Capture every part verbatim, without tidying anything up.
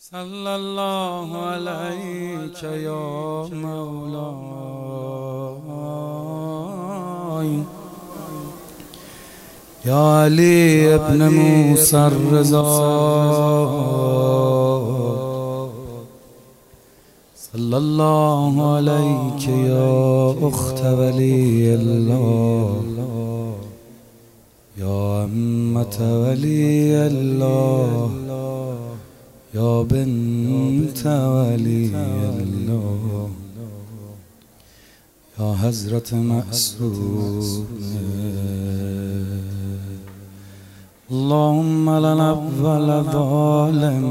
صلی الله علیک یا مولاي یا علی ابن موسی الرضا صلی الله علیک یا اخت ولی الله یا امت ولی الله یا بنت ولی الله یا حضرت معصوم اللهم لنا اول ظالم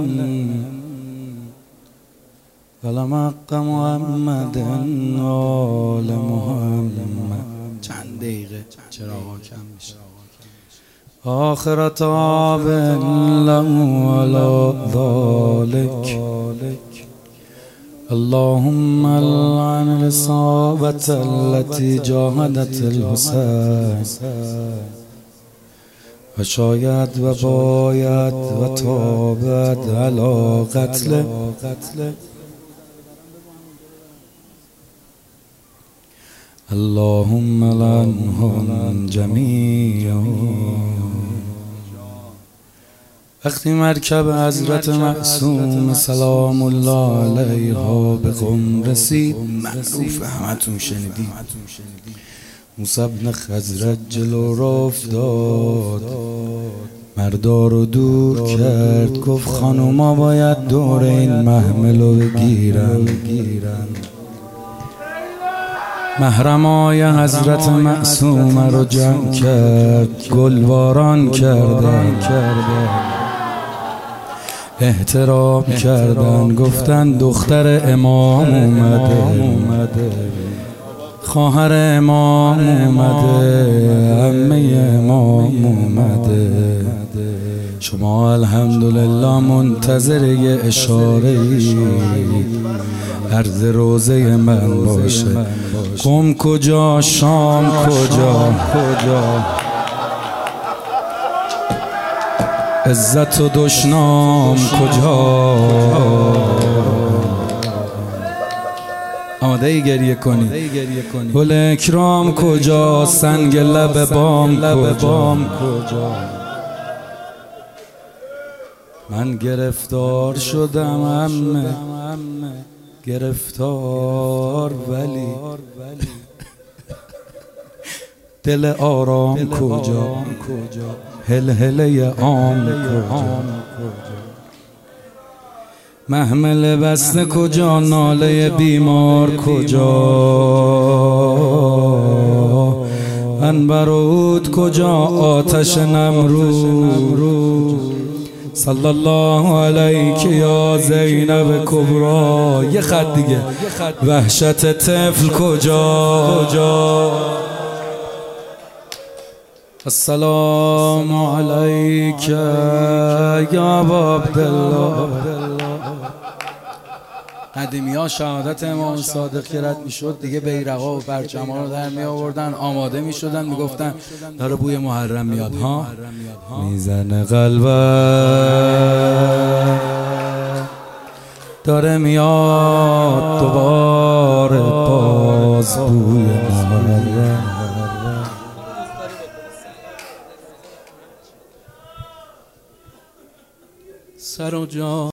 ولمق محمد آل محمد. چند دقیقه چراغا کم میشه. آخر تاب له على ذلك اللهم لعن الإصابة التي جاهدت الحسين و شاید و باید و تابد علی قتل اللهم لعنهم جميعا. وقتی مرکب حضرت معصوم سلام الله علیها به قم رسید، معروف همتون شنیدید، موسی بن خزرج جلو را افتاد، مردا رو دور کرد، گفت خانوما باید دور این محمل رو بگیرن. محرمای حضرت معصوم رو جمع کرد، گلواران کردن احترام کردن، گفتن دختر امام اومده، خواهر امام اومده، عمه امام اومده. شما الحمدلله منتظر یه اشاره ای عرض روزه من باشه. قم کجا، شام کجا، عزت و دشنام کجا؟ آماده ای گریه کنی؟ گل اکرام کجا؟ سنگ لب بام کجا؟ من گرفتار شدم عمه، گرفتار، ولی دل آرام کجا؟ هلهله عام کجا؟ محمل بسته کجا؟ ناله بیمار کجا؟ عنبر و عود کجا؟ آتش نمرود. صلی الله علیک یا زینب کبرا. یه خط دیگه. وحشت طفل کجا؟ السلام علیک یا ابا عبدالله. قدیمی ها شهادت امام صادق که رد می شد دیگه بیرقا و پرچم ها رو در می آوردن، آماده می شدن، می گفتن داره بوی محرم میاد ها، میزنه قلبم داره میاد دوباره باز بوی محرم. سر و جان